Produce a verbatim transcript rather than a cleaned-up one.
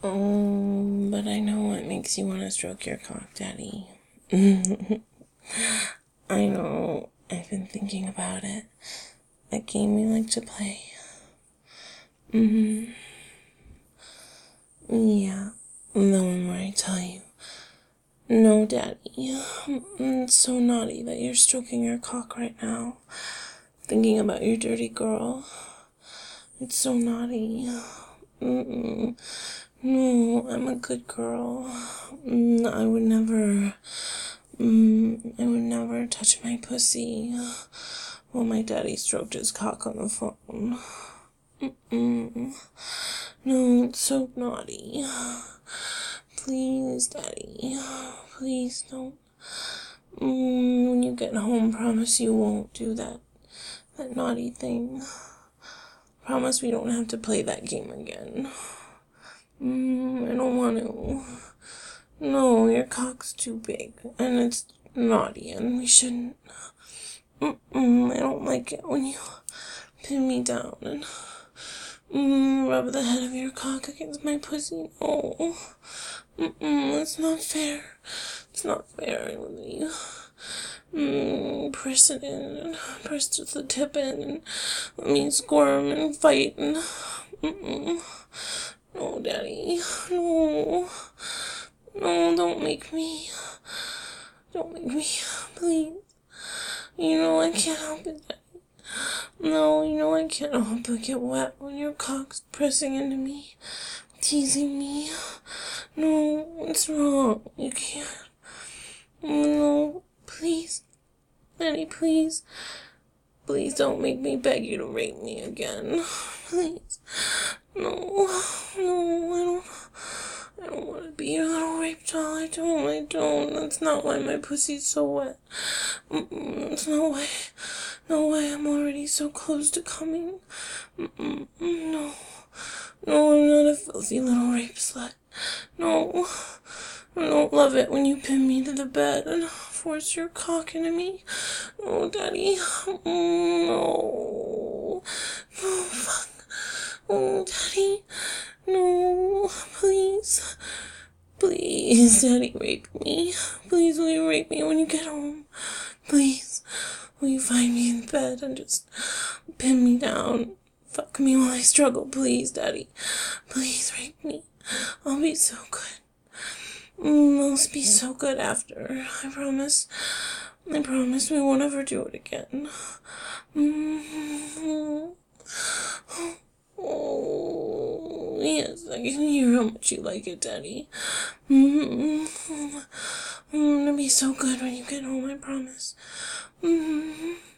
Um, but I know what makes you want to stroke your cock, Daddy. I know. I've been thinking about it. A game we like to play. Mm-hmm. Yeah. The one where I tell you, no, Daddy. It's so naughty that you're stroking your cock right now. Thinking about your dirty girl. It's so naughty. Mm-mm. No, I'm a good girl. Mm, I would never, mm, I would never touch my pussy while my daddy stroked his cock on the phone. Mm-mm. No, it's so naughty. Please, Daddy. Please don't. Mm, when you get home, promise you won't do that, that naughty thing. Promise we don't have to play that game again. Mm, I don't want to. No, your cock's too big, and it's naughty, and we shouldn't. Mm-mm, I don't like it when you pin me down and mm, rub the head of your cock against my pussy. No. Mm-mm, it's not fair. It's not fair. I love you. Mm, press it in, and press the tip in, and let me squirm and fight, and mm-mm. No, Daddy. No. No, don't make me. Don't make me. Please. You know I can't help it, Daddy. No, you know I can't help but get wet when your cock's pressing into me, teasing me. No, what's wrong? You can't. No, please. Daddy, please. Please don't make me beg you to rape me again. Please. No. No, I don't. I don't want to be your little rape doll. I don't. I don't. That's not why my pussy's so wet. Mm-mm, that's no way. No way. I'm already so close to coming. Mm-mm, no. No, I'm not a filthy little rape slut. No. I don't love it when you pin me to the bed and force your cock into me. Oh, Daddy. Mm, no. No, fuck. Oh, Daddy. No, please. Please, Daddy, rape me. Please, will you rape me when you get home? Please, will you find me in bed and just pin me down? Fuck me while I struggle, please, Daddy. Please rape me. I'll be so good. Mm, I'll be so good after. I promise. I promise we won't ever do it again. Mm-hmm. Oh, yes, I can hear how much you like it, Daddy. Mm-hmm. I'm gonna be so good when you get home, I promise. Mm-hmm.